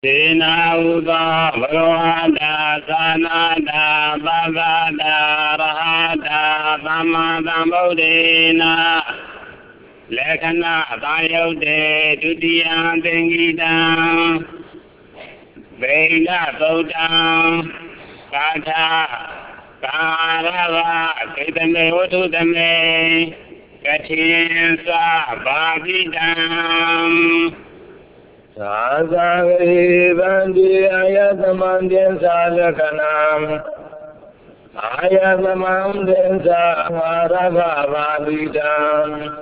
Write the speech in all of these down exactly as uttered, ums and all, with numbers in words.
Dena Uda Bhagavata Sanada Bhagavata Rahata Samadam Bodhena Lekana Tayode Tudiya Dengita Veda Bodha Kata Karava Ketame Otudame Katinsa Bhavidam Sāsāgari Bandi Ayatamam Densa Lakanam Ayatamam Densa Marava Bhavidam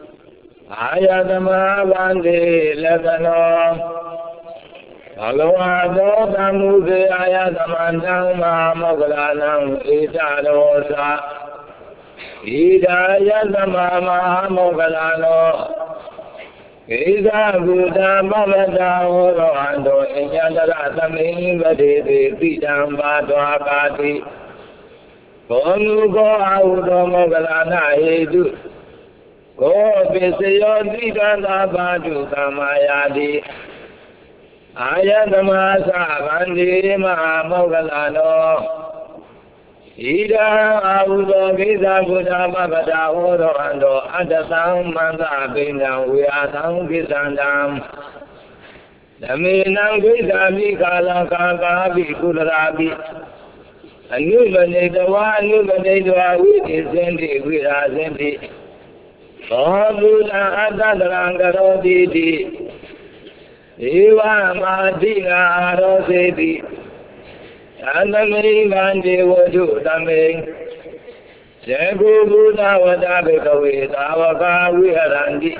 Ayatama Bandi Lakano Bhagavado Tamuke Ayatamandam Mahamogalanam Italosa Ida Ayatama Mahamogalano Ida Buddha Bhavata Horo Ando Inyadara Sami Vadete Pidam Vadwakati Konu Go Auto Mogalana Edu Go Pisayo Dikanda Badu Kamayadi Ayatamasa Bandi Mahamogalano Ida Auto Gita Buddha Bhavata Horo Ando Adasam Manda Binam Vyasam Kisandam Naminam Gita Vikala Kaka Vikurabi Anubanedwa Anubanedwa Viti Sendi Vira Sendi Bhavuta Adadranga Didi Eva Madina Arosedi Andamei Vande Vodu Dame Segu Buddha Vadabe Kawe Savaka Viharandi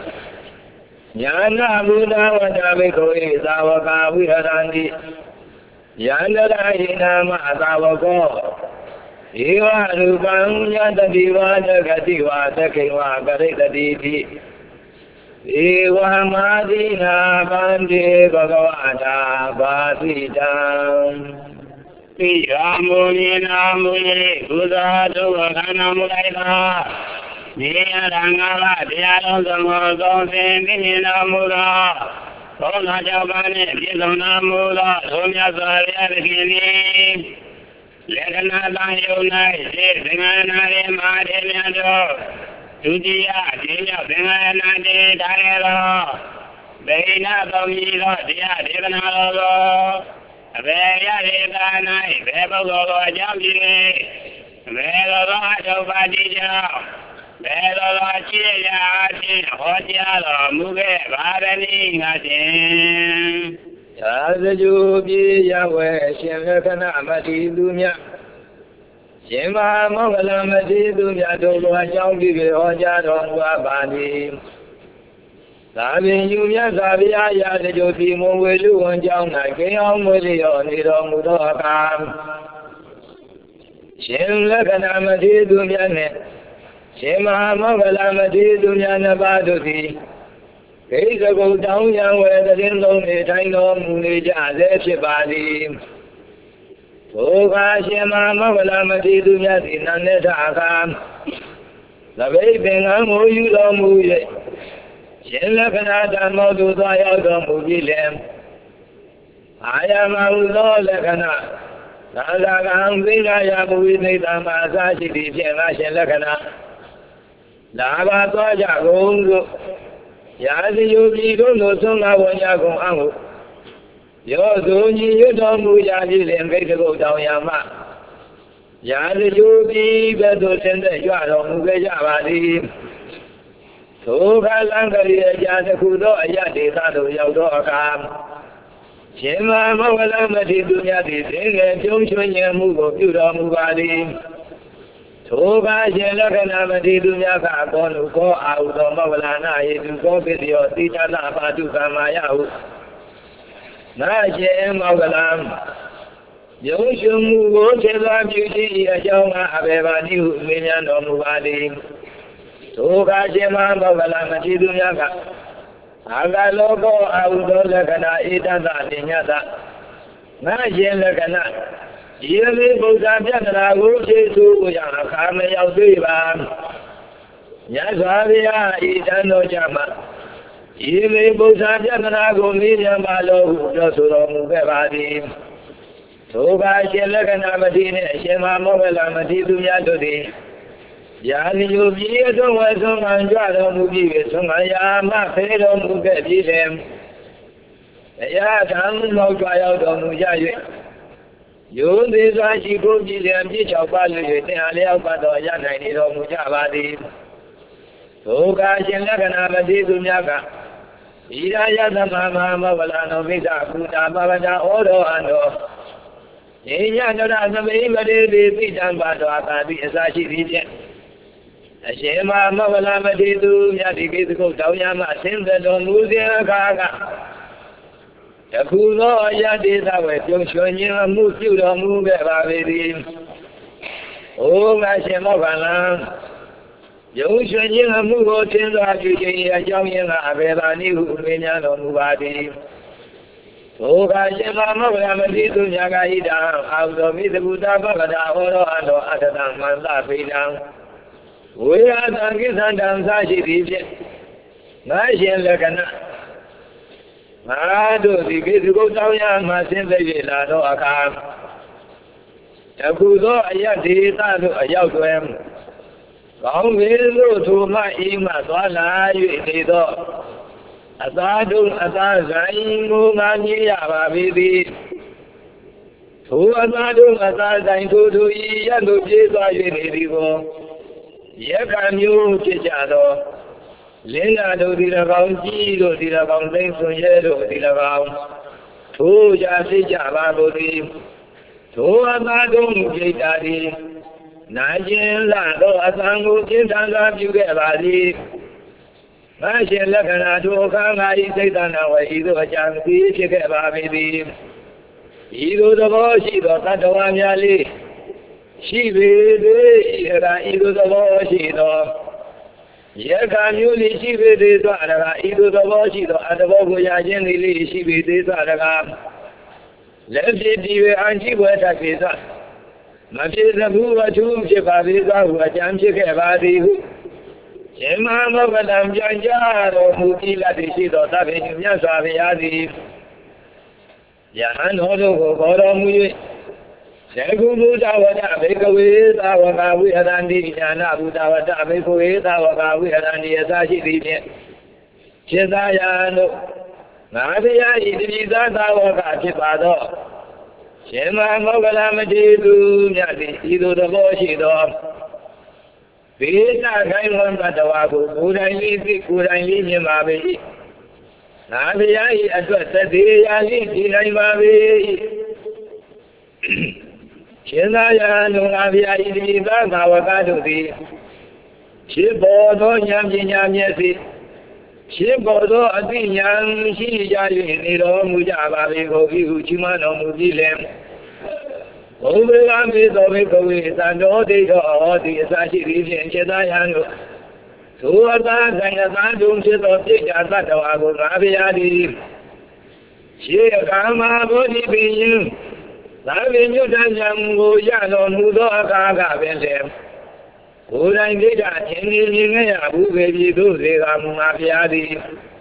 Yana Buddha Vadabe Kawe Savaka Viharandi Yandara Hinama Savako Eva Rupam Yanda Diva Jagadiva Sakiva Karita Diti Eva Madina Vande Bhagavata Bhasitam Yamuni Namuni Buddha Duvakana Mulaika Nia Rangala Dialon Samodo Sindi Namura Sona Javane Dizona Mula Sonya Sarya Vikini Lekana Dayunai Singanare Madhyanyado Tudiya Diya Singanade Dayalo Beina Domilo Diya Divanalo Veya Devanai, Vebogo Jambi, Velo Jovadija, Velo Chia, Hotialo, Muge, Varani, Natin. Yazajubi Yahweh, Shemekana Mati Dumia, Shema Mogala Mati Dumia, Dolo Jambi, Hojadon Wabani. Sabi Yumya Sabia Yazajubi Mowelu and Jana, Kayam Wilio, Nido Mudokam. Shem Lakanamati Dunyane, Shema Mogalamati Dunyana Baduti. Kaysa go down young where the Lindo Nitano Munija Zeshibadi. Toga Shema Mogalamati Dunyati Nanetaka. The baby Amu Yudo Muye. Shenlakana Modu Dayado Mugilem. I am Aulo Lakana. Nagam Vina Yamuinita Masashi Jena Shenlakana. Lava Toja Gungu. Yazi Yuki Gungu Sunga Wanyago Angu. Yozuni Yudom Mujaji and Vego down Yama. Yazi Yuki Beto Senda Yaro Mugajavadi. Toga Langari Yadakudo Ayadi Sado Yaudokam. Shema Mogalamati Dunyati Sing Junction Yamugo Yudo Mubadi. Toga Jelakanamati Dunyaka Konuko Auto Mogalana Yuko Video Tita Patu Kamayahu. Najem Mogalam. Junction Mugo Chela Beauty Yajama Abevani Million of Mubadi. Toga Shema Mogalamati Dunyaka. Aga logo audo lakana itata ninyata. Na yin lakana. Yili Buddha Jana Wuchi to Kame Yaudiva. Yasaria Idano Jama. ဤမေဘုရားပြဿနာကိုမေးမြန်းပါလို့ပြောဆိုတော်မူခဲ့ပါသည်သို့ပါရှင်လက္ခဏာမတိနှင့်အရှင်မမောဂလမတိသူများတို့သည်ယာနိယပြည်အသွင်ဝဲဆုံးခံကြတော်မူပြီးဆုံးခံရာမဖေတော်မူခဲ့ပြီးလင်တရားထံမောက်ကြရောက်တော်မူကြ၍ယုံသေးစွာရှိခိုးကြည်လျက်ပြည့်ချောက်ပါ၍တင်အားလျောက်ပတ်တော်ရနိုင်နေတော်မူကြပါသည်သို့ကားရှင်လက္ခဏာမတိသူများကဣရာယသမမမောဂလနောမိစ္ဆာကုတာပဝဒဩတော်အန္တောဉာဏ်ညတရသမိမတိတိပိတံပါတော်အာတိအစာရှိသည်ဖြင့်အရှင်မမောဂလမတိသူမြတ်ဒီကိစ္စကိုတောင်းရမှဆင်းသက်တော်မူစဉ်အခါကတခုသောအယတိသဝေပြုံးချွန်ခြင်းမှုပြုတော်မူခဲ့ပါပေသည်။အိုငါရှင်မောဂလံပြုံးချွန်ခြင်းမှုကိုသင်္သာပြုခြင်းအကြောင်းရင်းကအဘေသာနိဟုမေးမြန်းတော်မူပါသည်။သို့ကရှင်မောဂလမတိသူမြတ်ကဣဒံအာဟုသောမိသကုတာပကတာဟောတော်အတောအတ္တတမန္တပိတံဝေယသံကိသန္တံသာရှိသည်ဖြင့်ငါရှင်လက္ခဏာငါတို့ဒီကိစ္စကိုတောင်းရမှဆင်းသက်၍လာတော့အခါတခုသောအယဒေသတို့အရောက်တွင်ကောင်းကင်သို့ထိုမှအိမ်မှသွားလာ၍နေသောအသာတို့အသာဆိုင်ကိုငါမြင်ရပါပေသည်ထိုအသာတို့အသာဆိုင်ထိုသူဤရတို့ပြေးသွား၍နေသည်ကိုယက္ခမျိုးဖြစ်ကြသောလင်းနာတို့ဒီ၎င်းကြီးတို့ဒီ၎င်းသိမ့်ဆွန်ရဲတို့ဒီ၎င်းထိုးကြသိကြပါလို့သည်ထိုအသာတို့ပြိတ္တာသည်နာကျင်လာသောအသံကိုကျင့်တန်စွာပြုခဲ့ပါသည်ငါရှင်လက္ခဏာထိုအခါငါဤစိတ်တနာဝေဤသို့အကြံစီဖြစ်ခဲ့ပါပေသည်ဤသို့သဘောရှိသောတတ္တဝါများလေးရှိပေသည်ဤကဤသို့သဘောရှိသောယက္ခမျိုးလေးရှိပေသေးသောအရကဤသို့သဘောရှိသောအတဘောကိုရခြင်းလေးရှိပေသေးသောအရကလက်ဖြစ်ဒီဝေအန်ရှိပွဲတတ်ပေသောမဖြစ်သဘူးဝတ္ထုဖြစ်ပါသေးသောဟုအကြံဖြစ်ခဲ့ပါသည်ဟုရှင်မမောဂလံပြန်ကြတော်မူပြီးလက်ရှိသောသဗ္ဗေမြတ်စွာဘုရားသည်ယဟန်တော်တို့ကိုခေါ်တော်မူ၍သေကုဘုဒ္ဓဝဒဘေကဝေသာဝကဝိဟရန္တိဉာဏဘုဒ္ဓဝဒဘေကဝေသာဝကဝိဟရန္တိအစရှိသည်ဖြင့်จิตသာယံတို့ငါဘုရားဤတိသာသာဝကဖြစ်ပါသောရှင်မမောဂလမတိသူမြတ်သည်ဤသို့သဘောရှိသောဘေဒခိုင်ဝံတတဝါကိုကိုယ်တိုင်လေးသိကိုယ်တိုင်လေးမြင်ပါပေ၏ငါဘုရားဤအတွက်သတိရာလေးကြည်နိုင်ပါပေ၏ရှင်သာယံတို့ငါဘုရားဤတိသာသာဝကတို့သည်ဖြစ်ပေါ်သောဉာဏ်ပညာမျက်စိဖြစ်ပေါ်သောအသိဉာဏ်ရှိကြ၍နေတော်မူကြပါပေကုန်၏ဟုချီးမွမ်းတော်မူပြီးလင်ဘုရားမေသောဘေကဝေသံတော်တိတော်ဟောတိအစရှိသည်ဖြင့်จิตသာယံတို့သို့အသာဆိုင်အသာတုံဖြစ်သောပြိတ္တာသတ္တဝါကိုငါဘုရားသည်ရှေးအခါမှာဘုဒ္ဓဘိယံသာဝေညုတ္တဉာဏ်ကိုရတော်မူသောအခါကပင်လေကိုယ်တိုင်ပြိတ္တာအင်းကြီးမြင်ရဘူးပဲပြီတို့စေကမူငါဘုရားသည်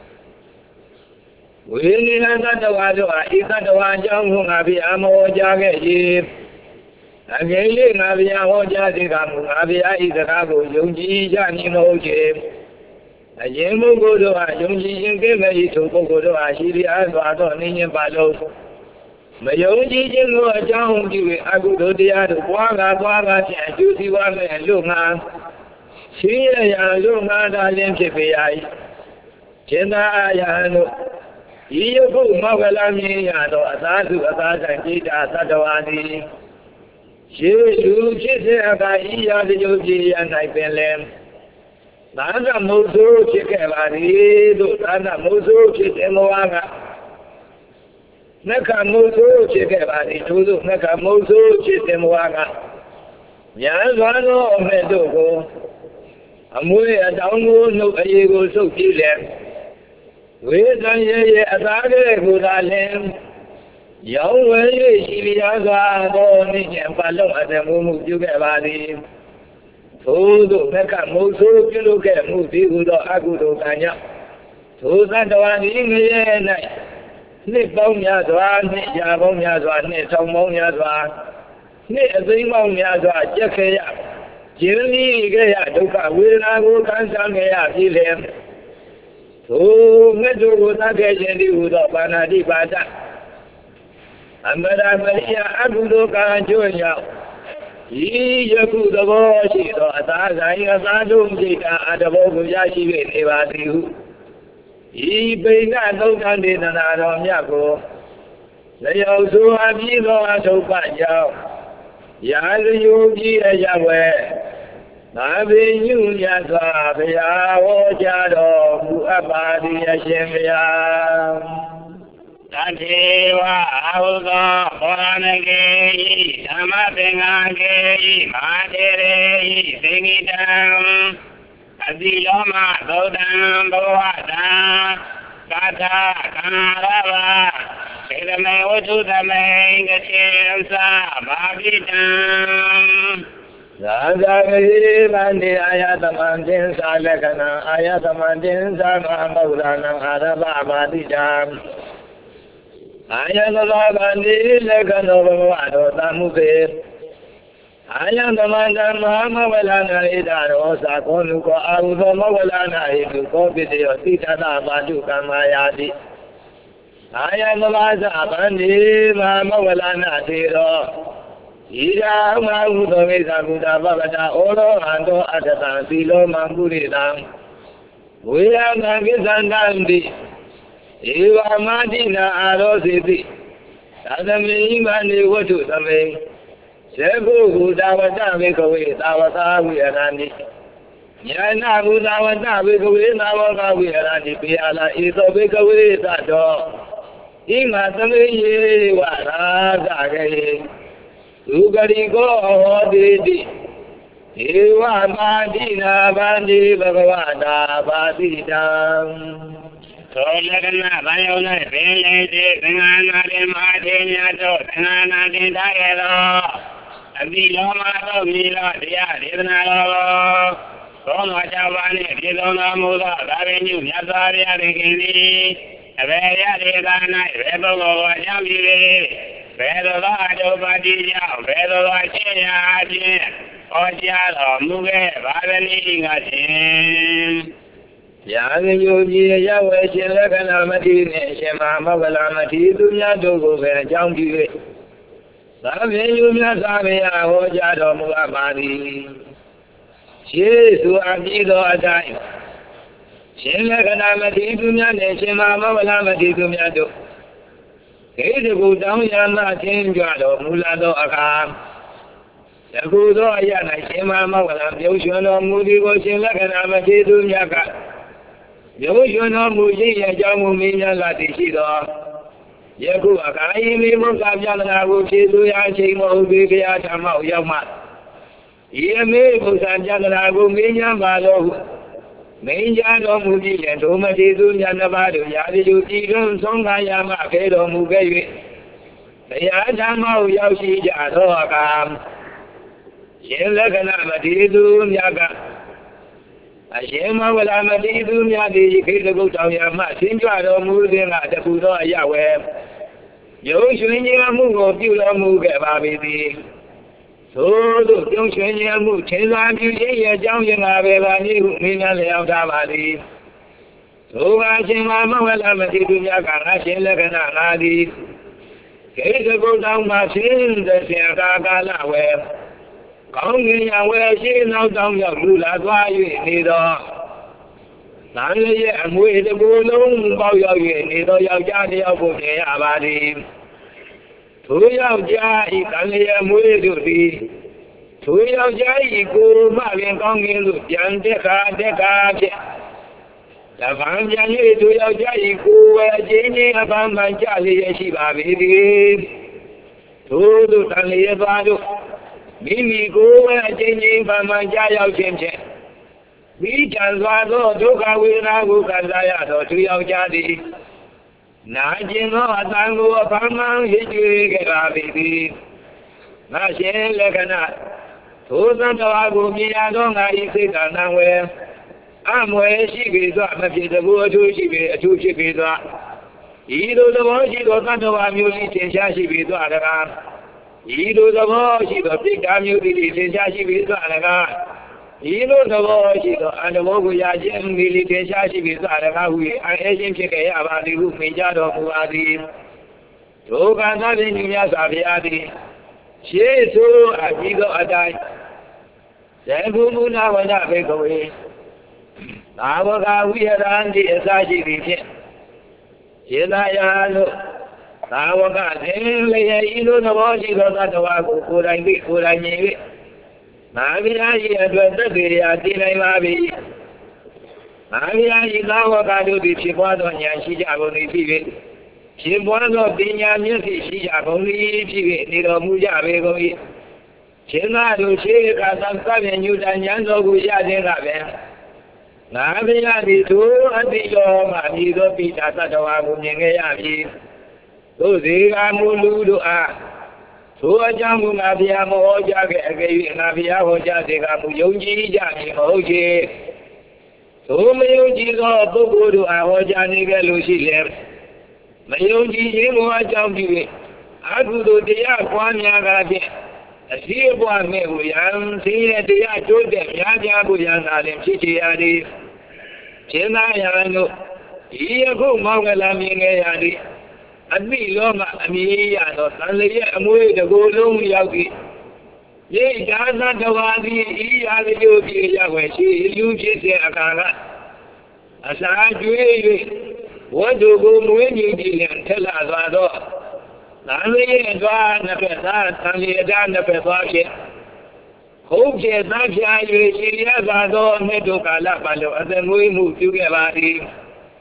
ဝိနိလသတ္တဝါတို့အားဤသတ္တဝါအကြောင်းကိုငါဘုရားမဟောကြားခဲ့၏အငယ်လေးငါဘုရားဟောကြားစေကမူငါဘုရားဤစကားကိုယုံကြည်ကြမည်မဟုတ်ချေအရင်ပုဂ္ဂိုလ်တို့အားယုံကြည်ခြင်းကင်းမဲ့၏ထိုပုဂ္ဂိုလ်တို့အားရှိလျက်စွာသောနေခြင်းပါလို့မယုံကြည်ခြင်းကိုအကြောင်းပြု၍အကုသိုလ်တရားတို့ပွားကားပွားကားဖြင့်အကျိုးစီးပွားမဲ့လို့ငါရှိရရာလို့ငါသာလင်းဖြစ်ပေရ၏จิตသာယံတို့ဤယခုမောဂလမြင်ရသောအသာစုအသာဆိုင်จิตတာသတ္တဝါသည်ရှိလူဖြစ်စေအခါဤရာဇယုပြေရ၌ပင်လည်းသာသမုတ်ဆိုးဖြစ်ခဲ့ပါသည်တို့သာသမုတ်ဆိုးဖြစ်တဲ့မောဟကနက္ခမုတ်ဆိုးဖြစ်ခဲ့ပါသည်တို့တို့နက္ခမုတ်ဆိုးဖြစ်တဲ့မောဟကညာစွာသောအမဲ့တို့ကိုအမွေအတောင်ကိုနှုတ်အေကိုဆုပ်ကြည့်လေဝေဒံရဲ့ရဲ့အသာကလေးကိုသာလင်ရောင်းဝယ်၍ရှိလျာစွာသောနိဉ္စပါလုံးအတမှုမှုပြုခဲ့ပါသည်ထို့သို့နက္ခမုတ်ဆိုးပြုလုပ်ခဲ့မှုသည်ဟူသောအကုသိုလ်ကံကြောင့်ထိုသတ္တဝါဒီငရဲ၌နှစ်ပေါင်းများစွာနှစ်ရာပေါင်းများစွာနှစ်ထောင်ပေါင်းများစွာနှစ်အသိမ်းပေါင်းများစွာကြက်ခဲ့ရကျင်းလီခဲ့ရဒုက္ခဝေဒနာကိုခံစားခဲ့ရပြီလေထိုမြတ်တို့ကိုသတ်ခဲ့ခြင်းဒီဟူသောပါဏာတိပါဒအမရမရိယအကုသိုလ်ကံကျိုးကြောင့်ဤယခုသဘောရှိသောအသာဆိုင်အသာတို့စိတ်အတဘောကိုရရှိ၍နေပါသည်ဟုဤပိဏသုံးသံဒေသနာတော်မြတ်ကိုလျောက်ဆိုအပ်ပြီးသောအထုပ်ပကြောင့်ရာဇယုကြီးအရဝဲသာဘိညုမြတ်စွာဘုရားဟောကြားတော်မူအပ်ပါသည်အရှင်ဘုရားတထေဝအဟုသောဘောရဏကေဓမ္မသင်္ဃာကေမဟာတေရေသင်္ကိတံအတိလောမသုဒ္ဓံဘဝတံကာထာကာရဝသေရမေဝထုသမေကတိသဘာဝိတံသာဇာဂေဗန္တိအာယသမံသင်္သာလက္ခဏံအာယသမံသင်္သာမမௌရဏံအာရဗမာတိတံအာယသမံဗန္တိလက္ခဏောဘဝတောသမှုကေအာယသမံဓမ္မမဝလနာဣဒရောသာကောနုကောအာဟုသောမဝလနာဟိတုကောပိတယောသိတနာပါတုကမ္မာယာတိအာယသမံသဗန္တိမမဝလနာသေရောဤရာမဟုသောဝိသကုတပပတာဩရောဟံသောအတ္တံသီလောမံပုရိတံဝေယံကိသန္တံတိဧဝမတိနာအာရောစေတိသတမေမနေဝတ္ထုသမေသေကုဟုသာဝတဝေကဝေသာဝသာဝိရဏတိညာနာဟုသာဝတဝေကဝေသာဝကဝိရဏတိပိယလာဧသောဝေကဝေသတောဣမသမေယေဝရာဇကေသုဂရိကောဟောတိတိဧဝမာတိနာဗန္တိဘဂဝတာပါတိတံသောလက္ခဏဗယုံ၌ပင်လေတိသင်္ဃာနာတိမဟာတေညတို့သင်္ဃာနာတိထားရသောအတိလောမသောမိလောတရားဒေသနာတော်သောမောချပါနှင့်ပြေဆုံးတော်မူသောသာဝေညုမြတ်စွာဘုရားသခင်သည်အဘေရဒေသ၌ဘယ်ပုဂ္ဂိုလ်ကိုအကြောင်းပြု၍ဘယ်သို့သောအတုပါတိကြောင့်ဘယ်သို့သောရှင်းရာအပြင်ဟောကြားတော်မူခဲ့ပါသည်ငါရှင်ယာဂယုကြီးရဝဲရှင်လက္ခဏာမတိနှင့်ရှင်မမောဂလမတိသူများတို့ကိုပဲအကြောင်းပြု၍သာဝေယုမြတ်စွာဘုရားဟောကြားတော်မူအပ်ပါသည်ရှေးသူအပြီးသောအတိုင်းရှင်လက္ခဏာမတိသူများနှင့်ရှင်မမောဂလမတိသူများတို့ဣတိကုတောင်းရမချင်းကြွတော်မူလာသောအခါယခုသောအရ၌ရှင်မမောဂလပြုရွှင်တော်မူသည်ကိုရှင်လက္ခဏာမတိသူများကပြုရွှင်တော်မူခြင်းရဲ့အကြောင်းကိုမြင်ရလာသည်ရှိသောယခုအခါဤမိမုခပြလနာကိုဖြေဆိုရာအချိန်မဟုတ်သေးဘုရားဓမ္မောက်ရောက်မှဤအမေဘုရားပြလနာကိုမြင်ရပါတော်ဟုမင်းကြတော်မူပြီးရင်ဒုမတိသူမြတ်နှစ်ပါးတို့ရာဇယုပြည်တွင်ဆုံးခါရမှခဲတော်မူခဲ့၍ဘုရားဓမ္မောက်ရောက်ရှိကြသောအခါရှင်လက္ခဏာမတိသူမြတ်ကအရှင်မဝလာမတိသူများသည်ခေတ္တကုတ်တောင်ရမှဆင်းကြတော်မူခြင်းကတခုသောအရဝဲယုံရွှင်ခြင်းမှုကိုပြုတော်မူခဲ့ပါပေသည်သို့သောပြုံးရွှင်ခြင်းမှုထင်သာပြုခြင်းရဲ့အကြောင်းရင်းကပဲပါနည်းဟုမိညာလျောက်ထားပါသည်သို့ပါရှင်မမဝလာမတိသူများကငါရှင်လက္ခဏာငါသည်ခေတ္တကုတ်တောင်မှဆင်းတဲ့ဆင်ကာကာလဝဲကောင်းကင်ရဝဲရှိနောက်တောင်ရောက်လူလာသွား၍နေသောသံရဲ့အမွေတကူလုံးပေါက်ရောက်၍နေသောယောက်ျားတစ်ယောက်ကိုမြင်ရပါသည်ထိုယောက်ျားဤသံရဲ့အမွေတို့သည်ထိုယောက်ျားဤကိုမှပင်ကောင်းကင်သို့ပြန်တက်ခါတက်ခါဖြင့်တပံပြန်၍ထိုယောက်ျားဤကိုဝဲအချင်းချင်းအပန်းပန်းကြလျက်ရှိပါပေသည်ထိုသို့သံရဲ့သွားတို့မိမိကိုယ်ဝဲအချင်းချင်းပန်းပန်းကြရောက်ခြင်းဖြင့်ပြီးကြံစွာသောဒုက္ခဝေဒနာကိုခံစားရသောသူယောက်ျားသည်နာကျင်သောအတန်ကိုအဖမ်းမှန်ဟစ်ကြွေခဲ့ပါသည်ငါရှင်လက္ခဏာထိုသံတော်ကိုမြင်ရသောငါ၏စိတ်ဓာတ်ဝဲ I'm where she goes up, maybe the boy to she be a two she be up. Either the boy she does not know I'm using Shashi be to Anaga. Either the boy she does pick up using Shashi be to Anaga. Either the boy she does and the Mogu Yajim really Shashi be to Anaga. We are aging Cheke about the roof in Jado Muadi. So can I in Yas Aviadi? She is so I figure a die. Then who now when I make away? Our we are on the Sashi region. Yelaya, our God, you know the wash you got at the Waku, could I be, could I name it? Mavia, you had the day, I did I Mavi. Mavia, you know what I do, she was on Yashi, I only see it. She was of the Yashi, she only see it, little Muja, Begovi. She not to shake as some seven you than Yanzo Guya. Navia di tu andi yo ma di do pi ta ta wa mu nyin ge ya bi do zi ga mu lu do a so a ja mu na bia mo ho ja ge a ge yi na bia ho ja de ga mu yong ji ja ni mo ji so me yong ji go bu bu do a ho ja ni ge lu shi le me yong ji yin mo a chang bi a du do de ya kwa nya ga bi a si bwa me wu yan si ye de ya jo de ya ja bu yan na le chi chi ya di Chena Yano, Yako Mangala Mingayadi, and me Loma Amiano, and the Amway the Golong Yaki. Ye Gana Dawadi, Yadi Yahweh, she uses the Akana. As I do, what do go when you did and tell us what all? Nani and Van the Pesat, and the Dan the Pesach. Hope she has not shy, she has a door, Medoka Lapalo, and then we move together.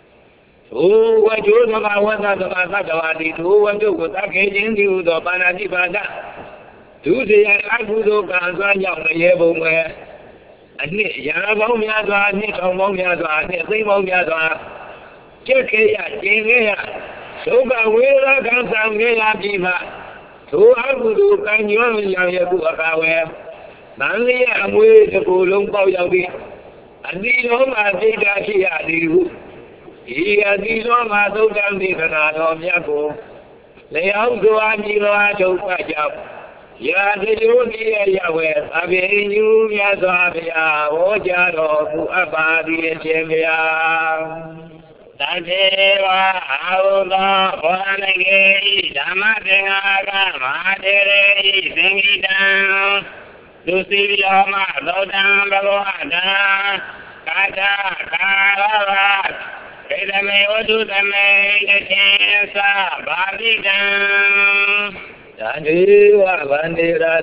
Oh, what you know about what the Masakawadi, who want to go back into the Panadi Bada. Tuesday, I would go and young Yabo where. And Yarabom Yaza, Nikom Yaza, Nimom Yaza. Chekia, Jimea. So, but where I come from Yabima. So I would do can you only Yabu Akawe. Nanly am way to go long bow yabi. And these home are big as he had you. He had these home are so damn big and out of Yako. They out to Angelo to Pajab. Ya the only Yahweh, I mean you, Yazavia, or Jado, Abadi and Jemia. Tadeva, Aula, Wanagay, Damatinga, Madere, sing it down. Luciama, Lodan, Bavoada, Kata, Karavat, Pedame, Odudame, Kensa, Badidan, Tandiwa, Bandira,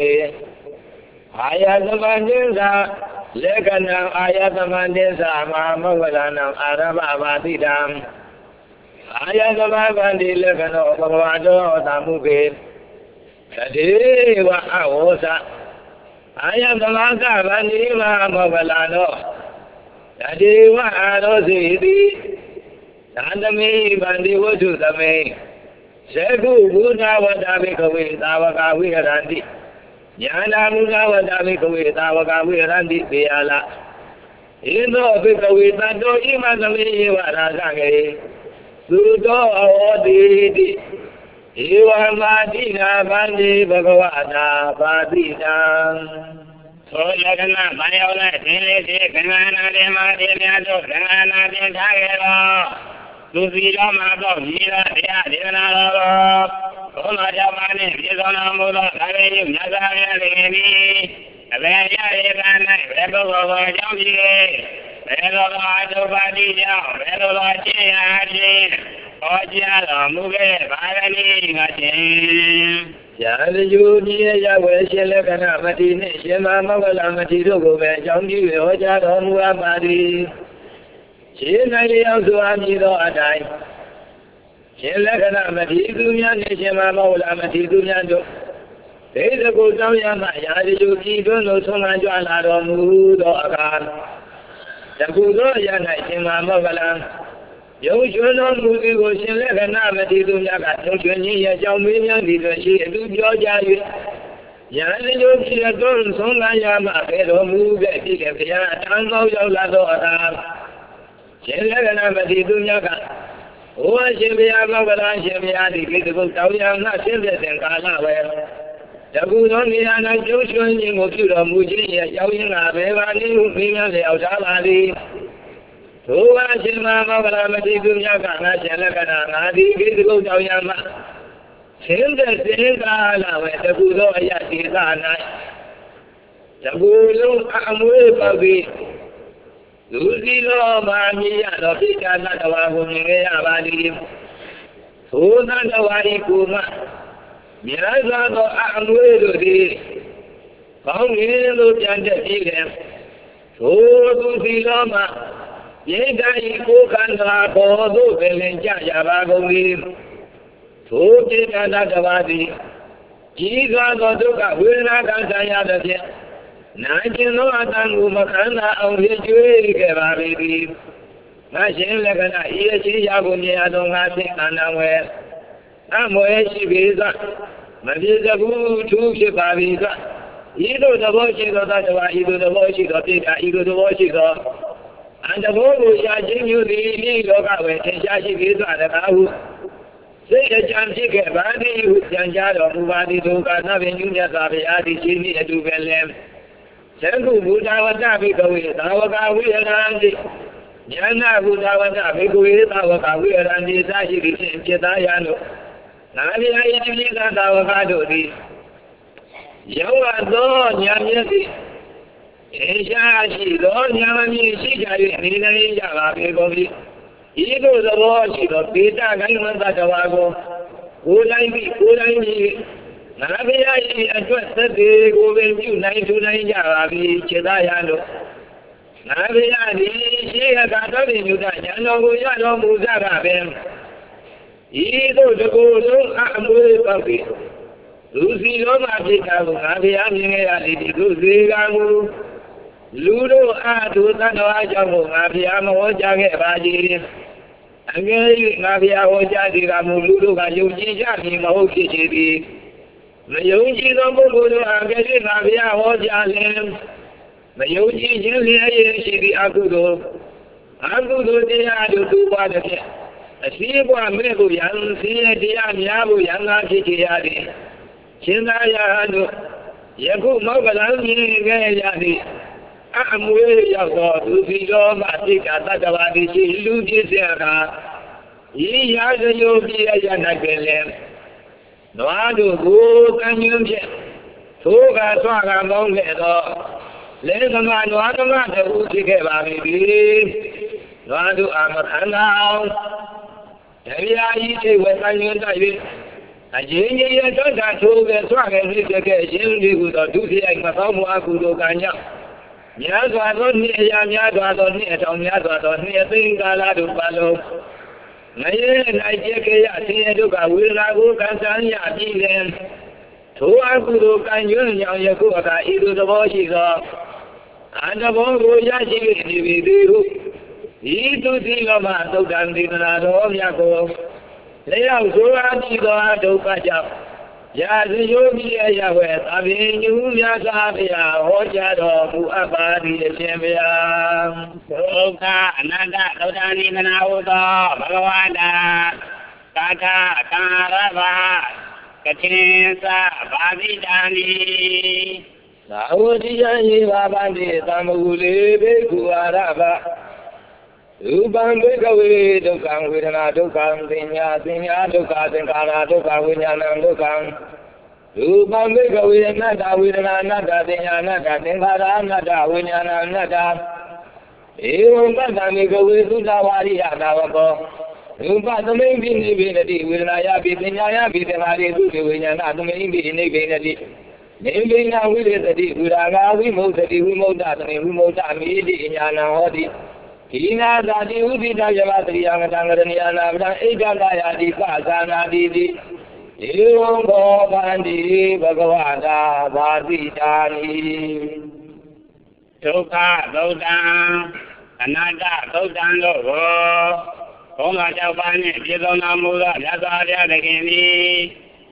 Ayatamandiza, Legana, Ayatamandiza, Mamavalana, Araba, Badidam, Ayatabandi, Legano, Bavado, Tamuke, Tadiwa, Aosa. I am the Lanka Vanima Movalano. That is what I don't see. And the me, Bandi was to the me. Seku, good now what I make away, Tawaka, we are Andy. Yana, Muna, what I make away, Tawaka, we are Andy, Piala. In the big away, but don't even me what I say. Sudo, or the Iwa Madina Bandi Bhagavana Badina. So Lagana, Mayola, Tele, Kanana, Dema, Demiado, Kanana, Dentagero, Luzila Mado, Mila, Dia, Diana, Oma Jamani, Gizona Mudo, Avenu, Nazavia, Leni, Avaya, Evana, Rebel, Jambi, Rebel, Adobadija, Rebel, Aji, Ojala, Muge, Bagani, Gatin. Yadjuni, Yahweh, Shelekana, Matine, Shema, Mavala, Matido, Jangi, Ojala, Muamadi. Shinali, Amsuamido, Adai. Shelekana, Matidunya, Shema, Mavala, Matidunya. There is a good Yama, Yadju, no Somanjo, Mudo, Akan. The Budo, Yana, Shema, Mavala. You should not move the ocean like an amity to Yaka, don't you need a young million leader, she do Georgia. Yan yo ki ya don son la ya ma ke do mu ge ti ke ya tan mau yau la do ta. Shin la ga na ma ti tu nya ka. O shin bi ya ma ba la shin bi ya di ki ko tao ya na shin de den ka la we. Da ku no ni ya na jiu shun yin ko kyu do mu jin ya yao yin la be ba ni hu mi nya le ao sa ba di. Tu wa shin ma ma ba la ma ti tu nya ka na shin la ga na na di ki ko tao ya ma. Shin de sin ka la we da ku do ya ti ka na. Da ku lu a mu ba bi. Lu si lo ma mi ya do pi ka na da wa ku ni ge ya ba di. Tu na da wa di ku ma. Mi la sa do a mu do di. Kaung ni lo pian de ti ge. Tu tu si lo ma. Ye ga yi ku kan da ko do be len ja ya ba ku ni. Tu ti ka na da wa di. Ji ga do du ka wi na ka sa ya de ti. Na jin lo a tan ku ma kan na au ye jue ke ba bi di. Na shin le ka na ye chi ya ku ni ya do nga sin kan na we. Na mo ye shi bi sa. Ma bi sa ku chu shi ba bi sa. Yi do da bo shi do da wa yi do da bo shi do ti ka yi do da bo shi do. An da bo ku sha jin yu di ni lo ka we tin sha shi bi sa da ka hu. Sai da jam shi ke ba di hu jan ja do mu ba di do ka na bin yu nya sa bi a di shi ni a du ben lem. Sen ku bu da wa da bi ko we da wa ka wi ran di. Yan na bu da wa da bi ko we da wa ka wi ran di sa shi ki sin che da ya no. Na li ai ji li da da wa ka do di. Yau wa do nya mi di. E sha shi do nya ma mi shi ja yu ni na ni ja ba bi ko bi. Yi do da bo shi do bi da ga ni ma da da wa ko. Ko lai bi ko lai ni. Na bi ya yi a twa sa de ko ben ju nai tu nai ja ba bi che da ya no. Na bi ya di shi ga ka do ni ju da nya no ko ya do mu sa ga ben. Yi do da ko do a mu ba bi. Lu si lo ma bi ka ko na bi ya mi nge ya di di lu si ga mu. Lu do a tu ta no a ja ko na bi ya mo ja ge ba ji. An ge na bi ya ho ja di ga mu lu do ga yu ji ja ni ma ho ki ji di. Ma yu ji do mo ko do a ge di na bi ya ho ja le. Ma yu ji ji le ye shi di a ku do. A ku do ti ya do tu ba de ke. A si ba me ko yan si ye ti ya mi ya bu yan ga ki ti ya di. Shin da ya do. Ye ku ma ba la ni ge ya di. A mu ye ya do tu si do ma ti ka ta da ba di shi lu ji se ka. Yi ya de yo bi ya ya na ge le. No a do ku kan yin che. Tu ga swa ga mong le do. Le ka ma no a do ga de u ti ke ba bi bi. No a do a ma kan na. Ya yi che we kan yin da bi. A yin ye ye do da tu ge swa ge ni ke ke shin ri ku do tu ti ai ma sa mu a ku do ka nya. Nya swa do ni ya nya do do ni a tong nya do do ni tin ka la do ba lo. Na ye na je ke ya tin ye do ka wi la ku kan san ya ti le. Tu a ku do kan yun nya ye ku ka i do do bo shi do. An da bo ku ya shi ni bi di ku. Yi tu ti lo ma do dan di na do ya ko. Le ya so a ti do a do ka ja. Ya zi yo mi ya ya we ta bi yu ya sa bi ya ho ja do mu a ba di ye shin bi ya. So ka ananda do da ni na ho do bhagavana ta ta ta ra ba ka chin sa ba bi da ni. Na ho di ya yi ba ba di ta mu le be ku a ra ba. Upam be ka we do kan we na do kan tin ya tin ya do ka tin ka na do ka we nya na do kan. Upam be ka we na da we na na da tin ya na da tin ka ra na da we nya na na da. E om ba da me ka we su da wa ri ya da wa ko. Upa to me bi ni bi na di we na ya bi tin ya ya bi tin ma ri su we nya na to me bi ni bi na di. Ni bi na we le di we ra ga we mo da di we mo da to me we mo da mi di nya na ho di. Kina da di ubi da java triya ngatangania na bda ejanda ya di pa sana di di. Eom go bandi bhagavata bhati jani. Dukkha Buddhang Anatta Buddhangတို့ကိုဘုံမှာကြောက်ပါနဲ့ပြေဆုံးတော်မူသောမြတ်စွာဘုရားသခင်သည်အ